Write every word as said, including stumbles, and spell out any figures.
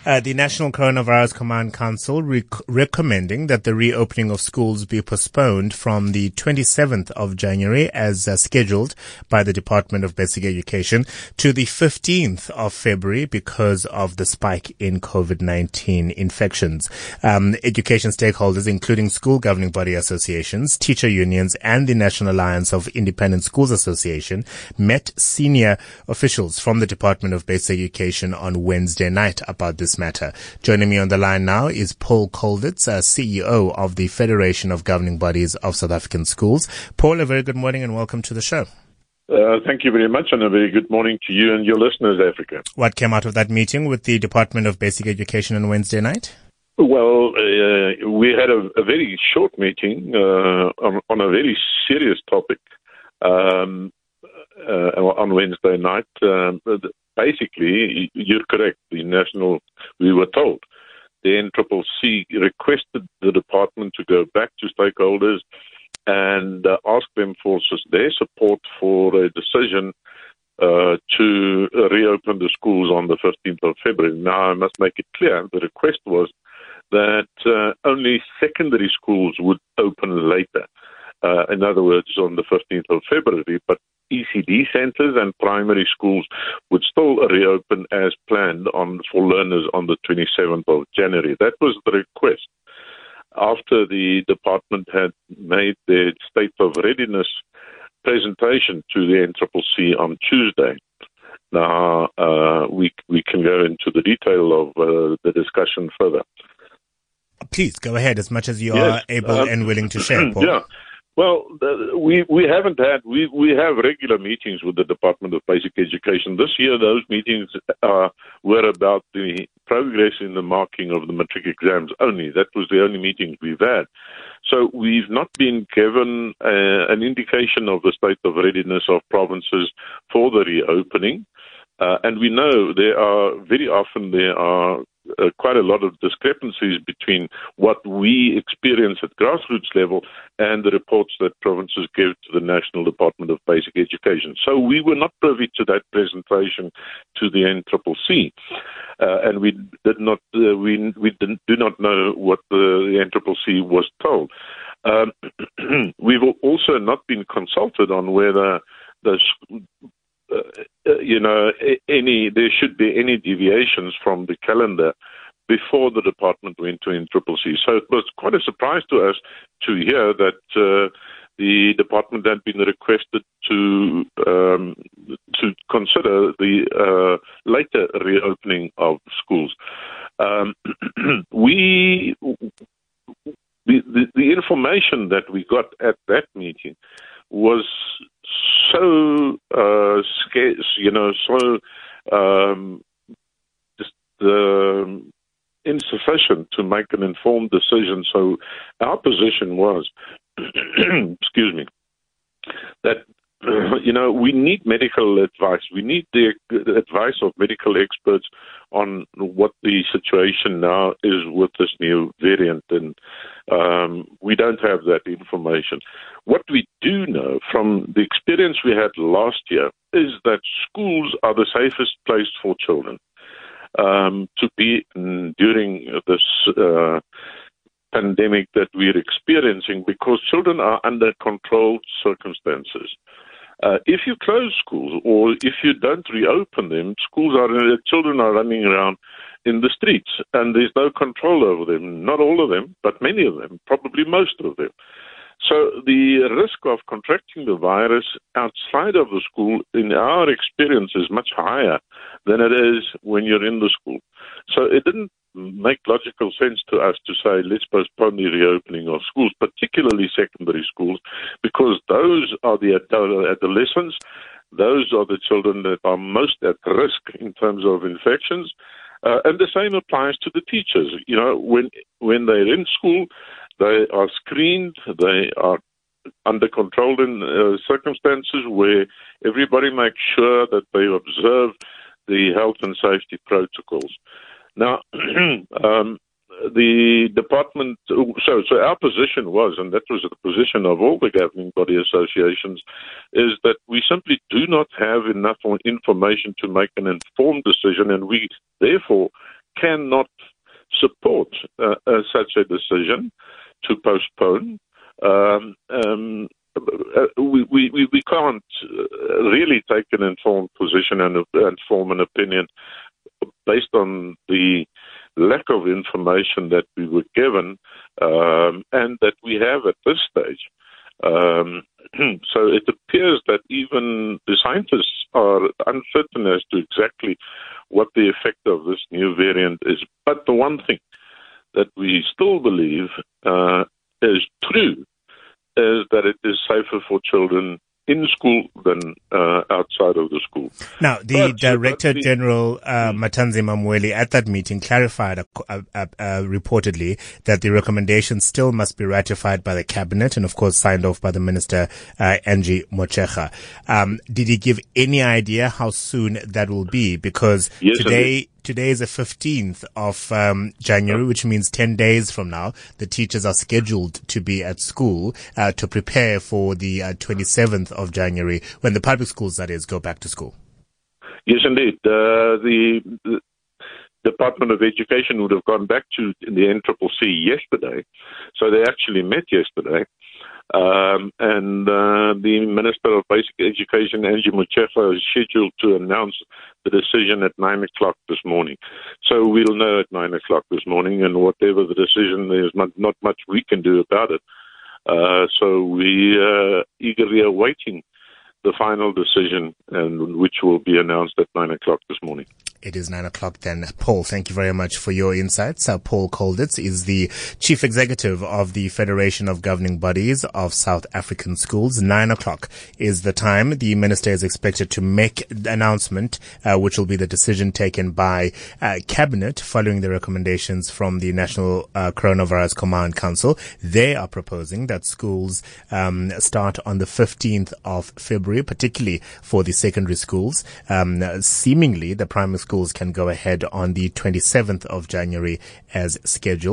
Uh, the National Coronavirus Command Council rec- recommending that the reopening of schools be postponed from the twenty-seventh of January as uh, scheduled by the Department of Basic Education to the fifteenth of February because of the spike in COVID nineteen infections. Um, education stakeholders, including school governing body associations, teacher unions, and the National Alliance of Independent Schools Association, met senior officials from the Department of Basic Education on Wednesday night about this matter. Joining me on the line now is Paul Colditz, uh, C E O of the Federation of Governing Bodies of South African Schools. Paul, a very good morning and welcome to the show. Uh, thank you very much, and a very good morning to you and your listeners, Africa. What came out of that meeting with the Department of Basic Education on Wednesday night? Well, uh, we had a, a very short meeting uh, on, on a very serious topic um, uh, on Wednesday night. Um, basically, you're correct. The national, we were told, the N C C C requested the department to go back to stakeholders and uh, ask them for their support for a decision uh, to reopen the schools on the fifteenth of February. Now, I must make it clear, the request was that uh, only secondary schools would open later. Uh, in other words, on the fifteenth of February, but E C D centres and primary schools would still reopen as planned on for learners on the twenty-seventh of January. That was the request. After the department had made their state of readiness presentation to the N C C C on Tuesday. Now, uh, we we can go into the detail of uh, the discussion further. Please go ahead, as much as you yes, are able um, and willing to share, Paul. Yeah. Well, uh, we we haven't had we we have regular meetings with the Department of Basic Education. This year, those meetings uh, were about the progress in the marking of the matric exams only. That was the only meetings we've had. So we've not been given uh, an indication of the state of readiness of provinces for the reopening. Uh, and we know there are very often there are uh, quite a lot of discrepancies between what we experience at grassroots level and the reports that provinces give to the National Department of Basic Education. So we were not privy to that presentation to the N C C C, uh, and we did not uh, we we didn't, do not know what the, the N C C C was told. Um, we've also not been consulted on whether the Uh, you know, any there should be any deviations from the calendar before the department went to N C C C. So it was quite a surprise to us to hear that uh, the department had been requested to um, to consider the uh, later reopening of schools. Um, we the, the the information that we got at that meeting was so uh, scarce, you know, so um, just uh, insufficient to make an informed decision. So our position was, excuse me, that, uh, you know, we need medical advice. We need the advice of medical experts on what the situation now is with this new variant, and um, we don't have that information. What we do know from the experience we had last year is that schools are the safest place for children um, to be in, during this uh, pandemic that we're experiencing, because children are under controlled circumstances. Uh, if you close schools or if you don't reopen them, schools are uh, children are running around in the streets and there's no control over them. Not all of them, but many of them, probably most of them. So the risk of contracting the virus outside of the school, in our experience, is much higher than it is when you're in the school. So it didn't make logical sense to us to say, let's postpone the reopening of schools, particularly secondary schools, because those are the adolescents, those are the children that are most at risk in terms of infections. Uh, and the same applies to the teachers. You know, when when they're in school, they are screened, they are under controlled in, uh, circumstances where everybody makes sure that they observe the health and safety protocols. Now, um, the department, so, so our position was, and that was the position of all the governing body associations, is that we simply do not have enough information to make an informed decision, and we therefore cannot support uh, uh, such a decision to postpone. Um, um, uh, we, we, we can't really take an informed position and, and form an opinion based on the lack of information that we were given um, and that we have at this stage. Um, so it appears that even the scientists are uncertain as to exactly what the effect of this new variant is. But the one thing that we still believe uh, is true is that it is safer for children in school than uh, outside of the school. Now, the but, Director but the, General uh, Matanzi Mamweli at that meeting clarified uh, uh, uh, reportedly that the recommendation still must be ratified by the Cabinet and, of course, signed off by the Minister, uh, Angie Motshekga. Um, did he give any idea how soon that will be? Because yes, today... Today is the fifteenth of um, January, which means ten days from now, the teachers are scheduled to be at school uh, to prepare for the uh, twenty-seventh of January, when the public schools, that is, go back to school. Yes, indeed. Uh, the, the Department of Education would have gone back to the N C C C yesterday, so they actually met yesterday. Um, and uh, the Minister of Basic Education, Angie Motshekga, is scheduled to announce the decision at nine o'clock this morning. So we'll know at nine o'clock this morning, and whatever the decision, there's not, not much we can do about it. Uh, so we are uh, eagerly awaiting the final decision, and which will be announced at nine o'clock this morning. It is nine o'clock then. Paul, thank you very much for your insights. Uh, Paul Colditz is the Chief Executive of the Federation of Governing Bodies of South African Schools. Nine o'clock is the time. The Minister is expected to make the announcement, uh, which will be the decision taken by uh, Cabinet following the recommendations from the National uh, Coronavirus Command Council. They are proposing that schools um, start on the fifteenth of February, particularly for the secondary schools. Um, seemingly, the primary schools can go ahead on the twenty-seventh of January as scheduled.